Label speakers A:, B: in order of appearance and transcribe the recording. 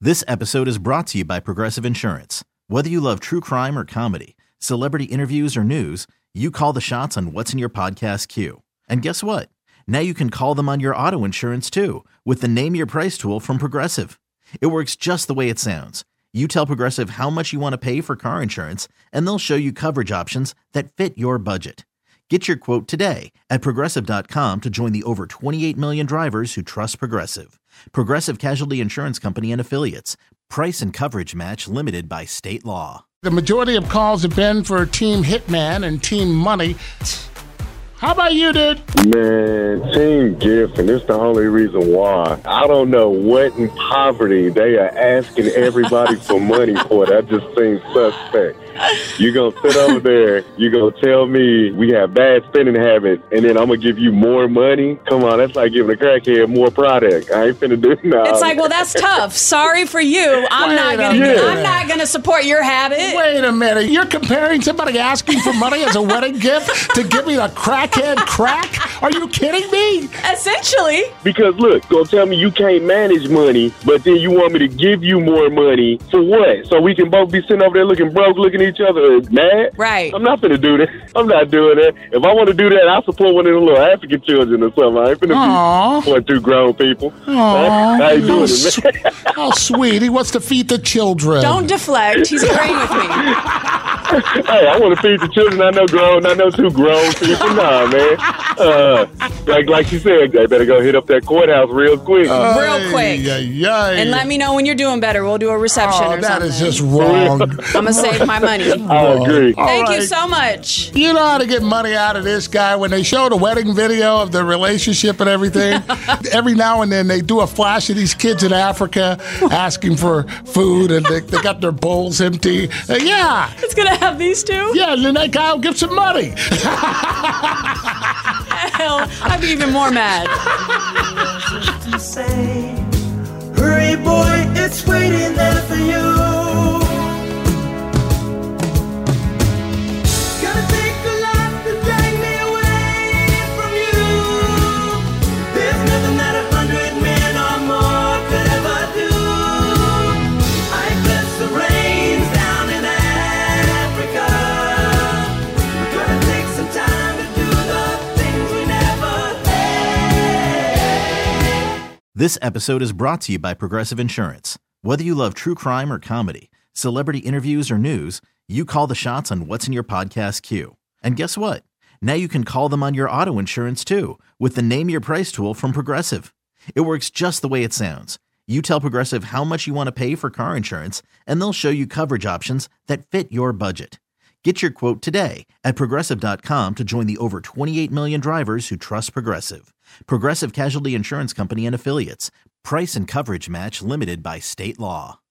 A: This episode is brought to you by Progressive Insurance. Whether you love true crime or comedy, celebrity interviews or news, you call the shots on what's in your podcast queue. And guess what? Now you can call them on your auto insurance too with the Name Your Price tool from Progressive. It works just the way it sounds. You tell Progressive how much you want to pay for car insurance, and they'll show you coverage options that fit your budget. Get your quote today at Progressive.com to join the over 28 million drivers who trust Progressive. Progressive Casualty Insurance Company and Affiliates. Price and coverage match limited by state law.
B: The majority of calls have been for Team Hitman and Team Money. How about you, dude?
C: Man, Team Giffen, it's the only reason why. I don't know what in poverty they are asking everybody for money for. That just seems suspect. You're going to sit over there, you're going to tell me we have bad spending habits, and then I'm going to give you more money? Come on, that's like giving a crackhead more product. I ain't finna do that.
D: It's like, well, that's tough. Sorry for you. I'm not gonna support your habit.
B: Wait a minute. You're comparing somebody asking for money as a wedding gift to give me a crackhead crack? Are you kidding me?
D: Essentially.
C: Because, look, going to tell me you can't manage money, but then you want me to give you more money for what? So we can both be sitting over there looking broke, looking at each other mad?
D: Right.
C: I'm not finna do that. I'm not doing that. If I want to do that, I'll support one of the little African children or something. I ain't finna be support two grown people. I ain't doing it, man.
B: How sweet. He wants to feed the children.
D: Don't deflect. He's agreeing with me.
C: Hey, I want to feed the children. I know two grown people. Nah, man. Like you said, they better go hit up that courthouse real quick.
D: Real quick. And let me know when you're doing better. We'll do a reception or something.
B: That is just wrong.
D: I'm going to save my money.
C: I agree.
D: Thank you so much.
B: You know how to get money out of this guy when they show the wedding video of the relationship and everything. Every now and then they do a flash of these kids in Africa asking for food and they got their bowls empty. Yeah.
D: It's going to have these two?
B: Yeah, and then that guy will give some money.
D: Hell, I'd be even more mad.
E: Hurry, boy, it's waiting there for you.
A: This episode is brought to you by Progressive Insurance. Whether you love true crime or comedy, celebrity interviews or news, you call the shots on what's in your podcast queue. And guess what? Now you can call them on your auto insurance too with the Name Your Price tool from Progressive. It works just the way it sounds. You tell Progressive how much you want to pay for car insurance, and they'll show you coverage options that fit your budget. Get your quote today at Progressive.com to join the over 28 million drivers who trust Progressive. Progressive Casualty Insurance Company and Affiliates. Price and coverage match limited by state law.